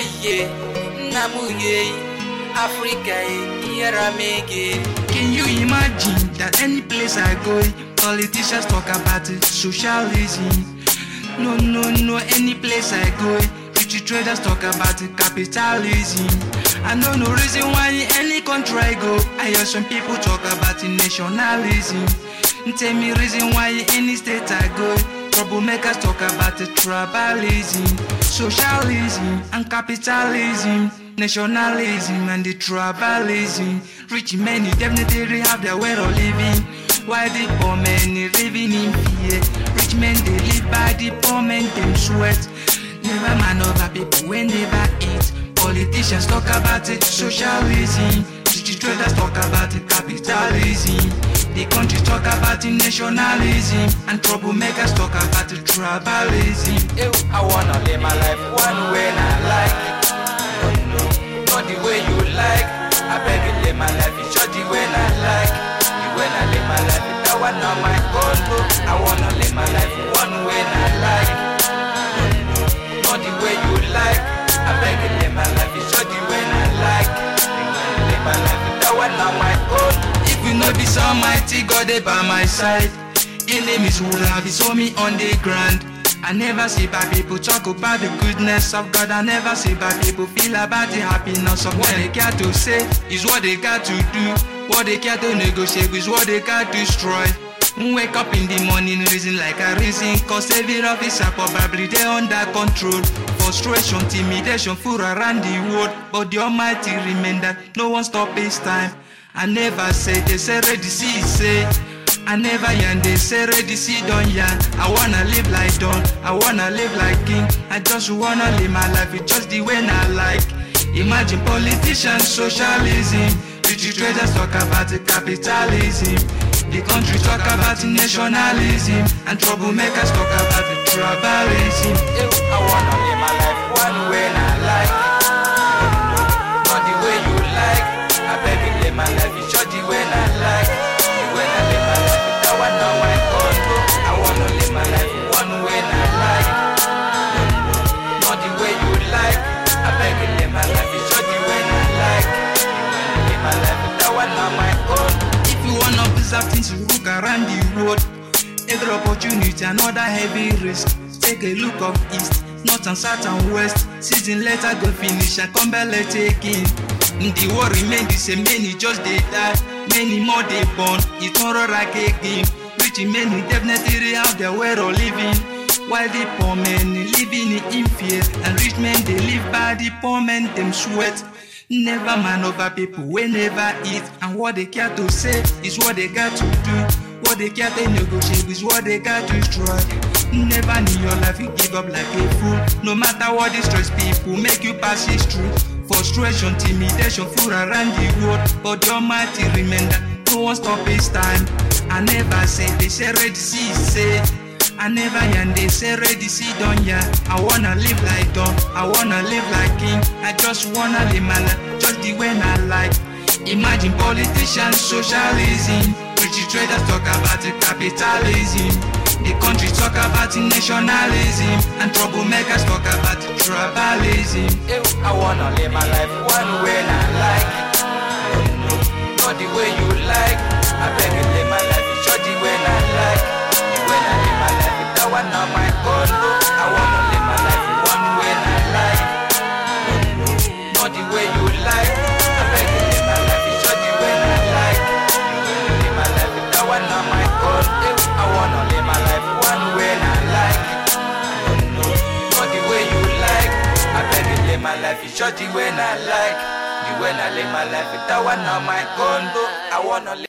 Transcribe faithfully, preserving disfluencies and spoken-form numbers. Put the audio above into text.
ye, namuye, Africa, Yaramege. Can you imagine that any place I go, politicians talk about it, socialism? No, no, no, any place I go, rich traders talk about it, capitalism. I know no reason why in any country I go, I hear some people talk about it, nationalism. Tell me reason why in any state I go, troublemakers talk about it, tribalism, socialism and capitalism, nationalism and the tribalism. Rich men definitely have their way of living, while the poor men living in fear. Rich men they live by the poor men them sweat. Never man over people when never eat. Politicians talk about it, socialism. Rich traders talk about it, capitalism. The country talk about it, nationalism, and troublemakers talk about it, tribalism. Ew, I wanna live my life one way and I like it. No, no, not the way you like. I beg you live my life, it's just the way I like. The way I live my life, that one not my condo. I wanna live my life one way and I like. No, no, not the way you like. I beg you live my life, it's just the way I like. The way I live my life, that one not my condo. If you know this almighty God they by my side, enemies will have his me on the ground. I never see bad people talk about the goodness of God. I never see bad people feel about the happiness of what they care to say is what they got to do. What they care to negotiate is what they got to destroy. Wake up in the morning reason like a reason, cause every officer probably they under control. Frustration, intimidation, full around the world, but the Almighty remain that no one stop his time. I never say they say ready see say. I never yan they say ready see done yan. I wanna live like Don, I wanna live like King. I just wanna live my life, it's just the way I like. Imagine politicians, socialism. Rich traders talk about it, capitalism. The country talk about it, nationalism, and troublemakers talk about it, tribalism. Ew, I wanna live my life one way and I like. No, no, not the way you like. I beg you live my life, it's just the way I like. The way I live my life, that one not my condo. I wanna live my life one way and I like. No, no, not the way you like. I beg you live my life, it's just the way I like. The way I live my life, that one not my condo. If you wanna observe things, you look around the road. Every opportunity, another heavy risk. Take a look of east, north and south and west. Season later go finish and come back let again. The war remain the same, many just they die, many more they born. It's not like again. Rich men definitely have their way of living, while the poor men living in fear. And rich men they live by the poor men them sweat. Never man over people, we never eat. And what they care to say is what they got to do. What they care to negotiate is what they got to destroy. Never in your life you give up like a fool. No matter what the stress people make you pass history. Frustration, intimidation, full around the world, but the Almighty remain that no one stop his time. I never say they say ready see say. I never yan they say ready see done ya. I wanna live like Don, I wanna live like King. I just wanna live my life just the way I like. Imagine politicians, socialism. Rich traders talk about it, capitalism. The country talk about it, nationalism, and troublemakers talk about it, tribalism. Ew, I wanna live my life one way and I like. No, no, not the way you like. I beg you live my life, it's just the way I like. The way I live my life, that one not my condo. I wanna live my life one way and I like. No, no, not the way you like. I beg you live my life, it's just the way I like. The way I live my life, that one not my condo. Ew, I wanna live my life one way and I like. No, no, not the way you like. I beg you live my life, it's just the way I like. The way I live my life, that one not my condo. I wanna live